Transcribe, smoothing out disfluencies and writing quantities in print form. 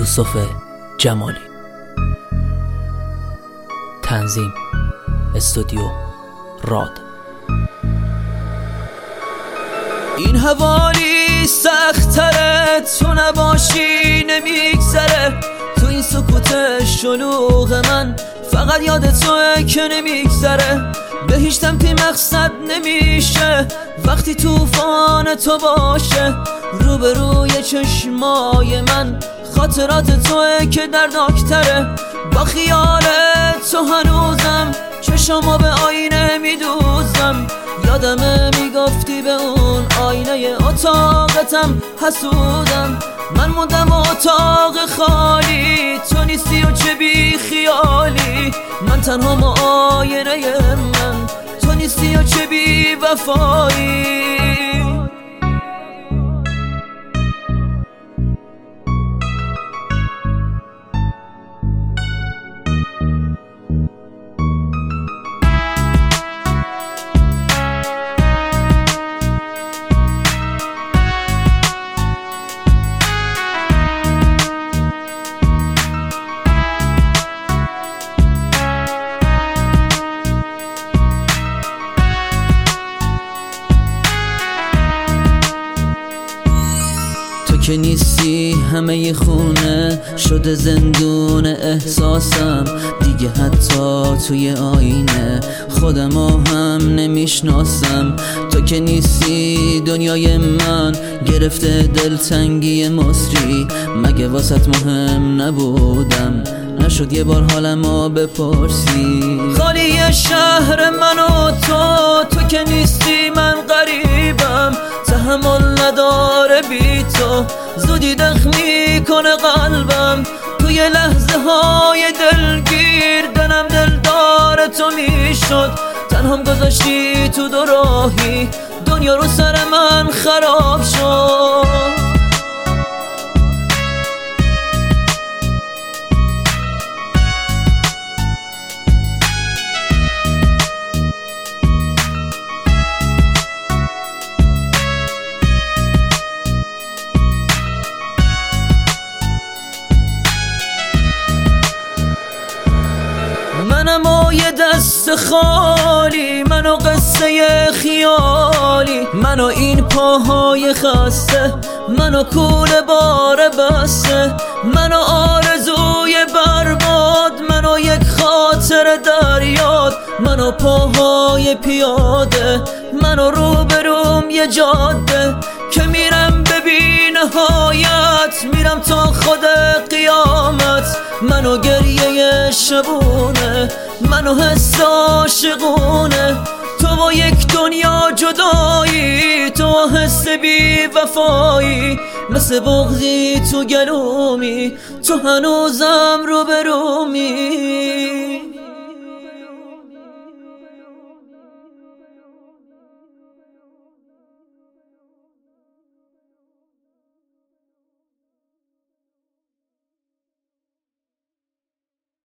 یوسف جمالی. تنظیم استودیو راد. این حوالی سخت‌تره، تو نباشی نمیگذره. تو این سکوت شلوغ من فقط یاد توه که نمیگذره. به هیچ سمتی مقصد نمیشه وقتی طوفان تو باشه. روبروی چشمای من خاطرات توه که دردناکتره. با خیال تو هنوزم چشمو به آینه میدوزم. یادمه میگفتی به اون آینه اتاقتم حسودم. من موندم اتاق خالی، تو نیستی و چه بی خیالی. من تنها آینه من، تو نیستی و چه بی وفایی. که نیستی همه خونه شده زندون احساسم. دیگه حتی توی آینه خودمو هم نمیشناسم. تو که نیستی دنیای من گرفته دلتنگی مصری. مگه واسط مهم نبودم؟ نشد یه بار حالمو بپرسی. خالی شهر من و تو که نیستی من غریبم. تحمل نداره بی تو، زودی دخمی کنه قلبم. توی لحظه های دلگیر دلم دلدار تو میشد. تنهام گذاشتی تو دو راهی، دنیا رو سر من خراب شد. منم و یه دست خالی، منو قصه خیالی. منو این پاهای خسته، منو کوله بار بسته. منو آرزوی برباد، منو یک خاطر دریاد. منو پاهای پیاده، منو روبروم یه جاده که میرم به بی نهایت. میرم تا خود قیامت. منو گریه شبونه، منو حس عاشقونه. تو با یک دنیا جدایی، تو حس بی وفایی. مثل بغضی تو گلومی، تو هنوزم روبرومی.